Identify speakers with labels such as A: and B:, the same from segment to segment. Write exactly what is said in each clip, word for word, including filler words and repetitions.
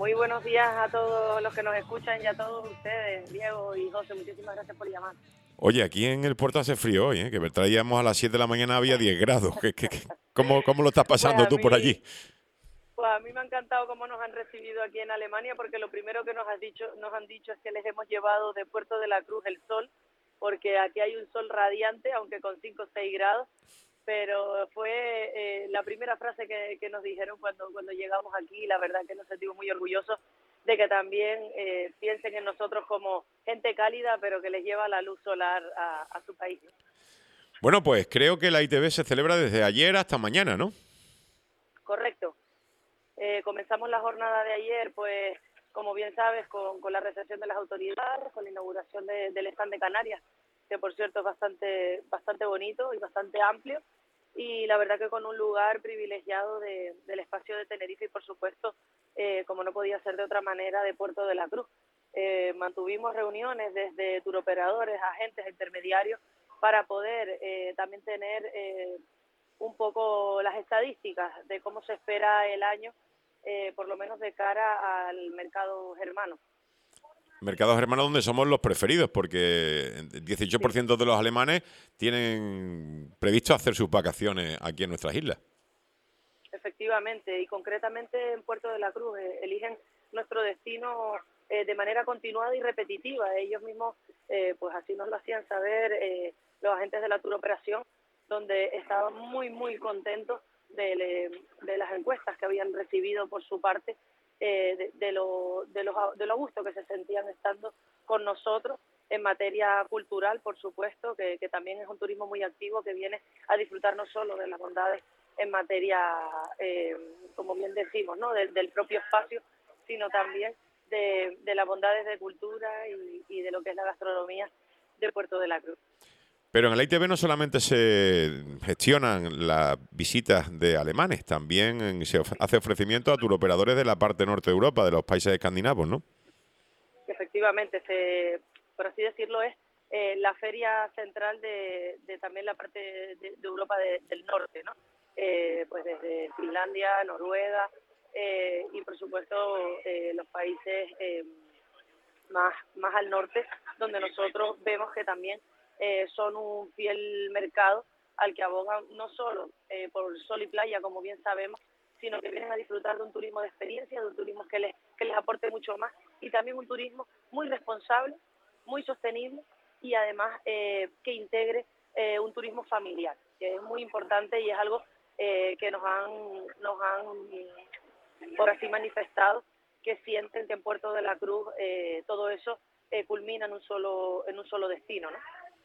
A: Muy buenos días a todos los que nos escuchan y a todos ustedes, Diego y José, muchísimas gracias por llamar.
B: Oye, aquí en el puerto hace frío hoy, ¿eh? Que traíamos a las siete de la mañana había diez grados. ¿Qué, qué, qué? ¿Cómo, ¿Cómo lo estás
A: Pues
B: pasando
A: a
B: tú por
A: mí,
B: allí?
A: pues a mí me ha encantado cómo nos han recibido aquí en Alemania, porque lo primero que nos has dicho, nos han dicho es que les hemos llevado de Puerto de la Cruz el sol, porque aquí hay un sol radiante, aunque con cinco o seis grados, pero fue eh, la primera frase que, que nos dijeron cuando, cuando llegamos aquí, y la verdad que nos sentimos muy orgullosos de que también eh, piensen en nosotros como gente cálida, pero que les lleva la luz solar a, a su país.
B: Bueno, pues creo que la I T B se celebra desde ayer hasta mañana, ¿no?
A: Correcto. Eh, comenzamos la jornada de ayer, pues, como bien sabes, con, con la recepción de las autoridades, con la inauguración de, del stand de Canarias, que por cierto es bastante, bastante bonito y bastante amplio, y la verdad que con un lugar privilegiado de, del espacio de Tenerife y, por supuesto, eh, como no podía ser de otra manera, de Puerto de la Cruz. Eh, mantuvimos reuniones desde turoperadores, agentes, intermediarios, para poder eh, también tener eh, un poco las estadísticas de cómo se espera el año, eh, por lo menos de cara al mercado germano.
B: Mercados hermanos donde somos los preferidos, porque el dieciocho por
A: Sí,
B: ciento de los alemanes tienen previsto hacer sus vacaciones aquí en nuestras islas.
A: efectivamente, y concretamente en Puerto de la Cruz eh, eligen nuestro destino eh, de manera continuada y repetitiva. Ellos mismos, eh, pues así nos lo hacían saber eh, los agentes de la turoperación, donde estaban muy, muy contentos de, de las encuestas que habían recibido por su parte, eh, de, de, lo, de, los, de lo gusto que se sentían estando con nosotros en materia cultural, por supuesto, que, que también es un turismo muy activo que viene a disfrutar no solo de las bondades en materia, eh, como bien decimos, ¿no? del, del propio espacio, sino también de, de las bondades de cultura y, y de lo que es la gastronomía de Puerto de la Cruz.
B: Pero en el I T B no solamente se gestionan las visitas de alemanes, también se of- hace ofrecimiento a turoperadores de la parte norte de Europa, de los países escandinavos, ¿no?
A: Que efectivamente, se, por así decirlo, es eh, la feria central de, de también la parte de, de Europa de, del norte, ¿no? Eh, pues desde Finlandia, Noruega eh, y por supuesto eh, los países eh, más, más al norte, donde nosotros vemos que también eh, son un fiel mercado al que abogan no solo eh, por sol y playa, como bien sabemos, sino que vienen a disfrutar de un turismo de experiencia, de un turismo que les, que les aporte mucho más, y también un turismo muy responsable, muy sostenible, y además eh, que integre eh, un turismo familiar, que es muy importante y es algo eh, que nos han, nos han, por así manifestado, que sienten que en Puerto de la Cruz eh, todo eso eh, culmina en un solo en un solo destino, ¿no?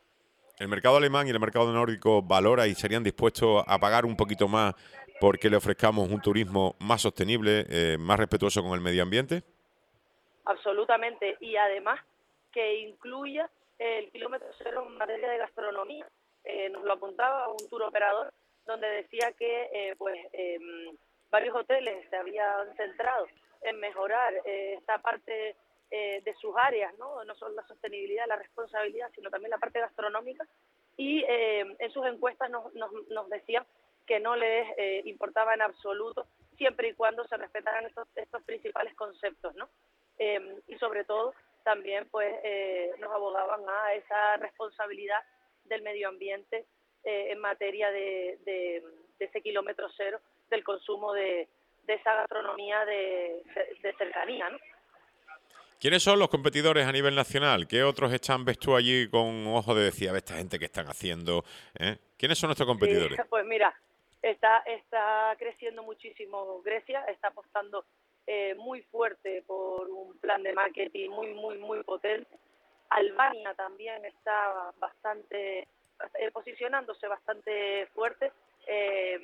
B: El mercado alemán y el mercado nórdico valora y serían dispuestos a pagar un poquito más porque le ofrezcamos un turismo más sostenible, eh, más respetuoso con el medio ambiente.
A: Absolutamente, y además que incluya el kilómetro cero en materia de gastronomía. Eh, nos lo apuntaba un tour operador donde decía que eh, pues eh, varios hoteles se habían centrado en mejorar eh, esta parte eh, de sus áreas, ¿no? No solo la sostenibilidad, la responsabilidad, sino también la parte gastronómica, y eh, en sus encuestas nos, nos, nos decían que no les eh, importaba en absoluto, siempre y cuando se respetaran estos, estos principales conceptos, ¿no? Eh, y sobre todo también pues eh, nos abogaban a esa responsabilidad del medio ambiente eh, en materia de, de, de ese kilómetro cero del consumo de, de esa gastronomía de, de cercanía, ¿no?
B: ¿Quiénes son los competidores a nivel nacional? ¿Qué otros están, ves tú allí con ojo de decir, a ver, esta gente que están haciendo? ¿Eh? ¿Quiénes son nuestros
A: Sí,
B: competidores?
A: pues mira, está, está creciendo muchísimo Grecia, está apostando eh, muy fuerte por un plan de marketing muy, muy, muy potente. Albania también está bastante, eh, posicionándose bastante fuerte. Eh,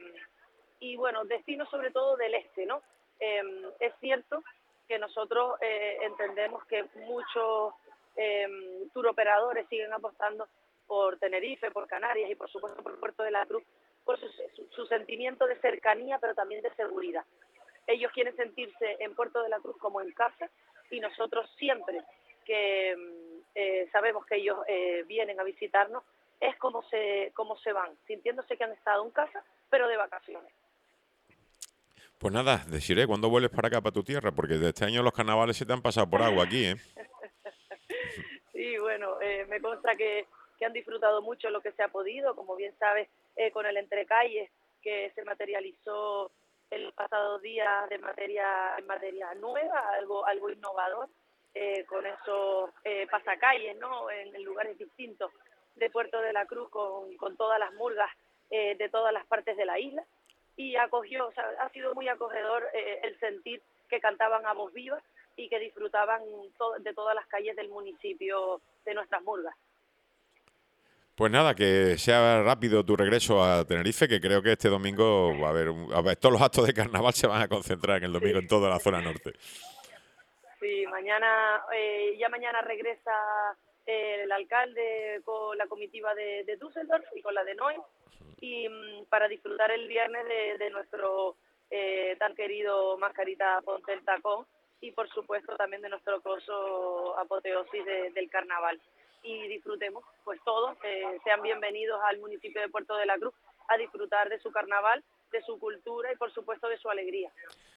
A: y bueno, destinos sobre todo del este, ¿no? Eh, es cierto que nosotros eh, entendemos que muchos eh, turoperadores siguen apostando por Tenerife, por Canarias y por supuesto por Puerto de la Cruz, por su, su, su sentimiento de cercanía, pero también de seguridad. Ellos quieren sentirse en Puerto de la Cruz como en casa, y nosotros siempre que eh, sabemos que ellos eh, vienen a visitarnos, es como se, como se van, sintiéndose que han estado en casa, pero de vacaciones.
B: Pues nada, deciré, ¿cuándo vuelves para acá, para tu tierra? Porque de este año los carnavales se te han pasado por agua aquí, ¿eh?
A: Sí, bueno, eh, me consta que, que han disfrutado mucho lo que se ha podido, como bien sabes, eh, con el entrecalles que se materializó en los pasados días de materia, en materia nueva, algo, algo innovador, eh, con esos eh, pasacalles, ¿no? En, en lugares distintos de Puerto de la Cruz, con, con todas las murgas eh, de todas las partes de la isla, y acogió, o sea, ha sido muy acogedor eh, el sentir que cantaban a voz viva y que disfrutaban to de todas las calles del municipio de nuestras murgas.
B: Pues nada, que sea rápido tu regreso a Tenerife, que creo que este domingo va a haber, un- a ver, todos los actos de carnaval se van a concentrar en el domingo
A: Sí,
B: en toda la zona norte.
A: sí, mañana, eh, ya mañana regresa eh, el alcalde con la comitiva de, de Düsseldorf y con la de Noy, y mm, para disfrutar el viernes de, de nuestro eh, tan querido Mascarita Ponte el Tacón, y por supuesto también de nuestro coso apoteosis de, del carnaval. Y disfrutemos, pues todos, eh, sean bienvenidos al municipio de Puerto de la Cruz a disfrutar de su carnaval, de su cultura y por supuesto de su alegría.